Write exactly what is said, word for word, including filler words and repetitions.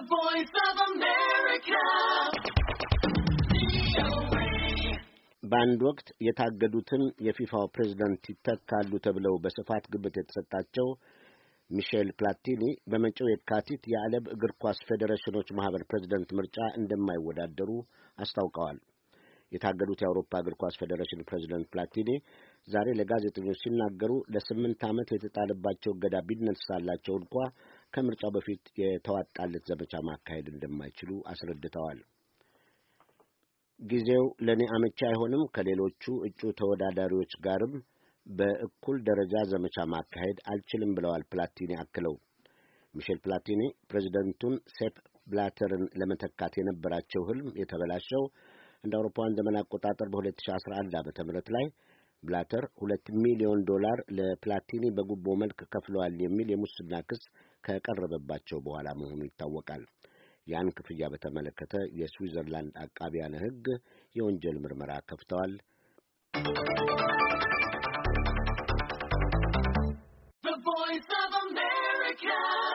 Voice of America. በአንድ ወቅት የታገዱትን የፊፋው ፕሬዝዳንት ይተካሉ ተብለው በስፋት ግምት የተሰጣቸው ሚሼል ፕላቲኒ በመጪው የካቲት የዓለም እግር ኳስ ፌዴሬሽኖች ማህበር ፕሬዝዳንት ምርጫ እንደማይወዳደሩ አስታውቀዋል። የታገዱት የአውሮፓ እግር ኳስ ፌዴሬሽን ፕሬዝዳንት ፕላቲኒ ዛሬ ለጋዜጠኞች ሲናገሩ ለስምንት ዓመት የተጣለባቸው እገዳ ቢነሳላቸው እንኳ ከምርጫው በፊት የተዋጣለት ዘመቻ ማካሄድ እንደማይችሉ አስረድተዋል። ጊዜው ለኔ አመቺ አይሆንም፣ ከሌሎቹ እጩ ተወዳዳሪዎች ጋርም በእኩል ደረጃ ዘመቻ ማካሄድ አልችልም ብለዋል ፕላቲኒ አክለው። ሚሼል ፕላቲኒ ፕሬዝዳንቱን ሴፕ ብላተርን ለመተካት የነበራቸው ህልም የተበላሸው እንደ አውሮፓውያን ዘመን አቆጣጠር በ2011 ዓመተ ምህረት ላይ ብላተር ሁለት ሚሊዮን ዶላር ለፕላቲኒ በጉቦ መልክ ከፍለዋል የሚል የሙስና ክስ ከቀረበባቸው በኋላ መሆኑ ይታወቃል። ያን ክፍያ በተመለከተ የስዊዘርላንድ አቃቢያነ ሕግ የወንጀል ምርመራ ከፍተዋል። The Voice of America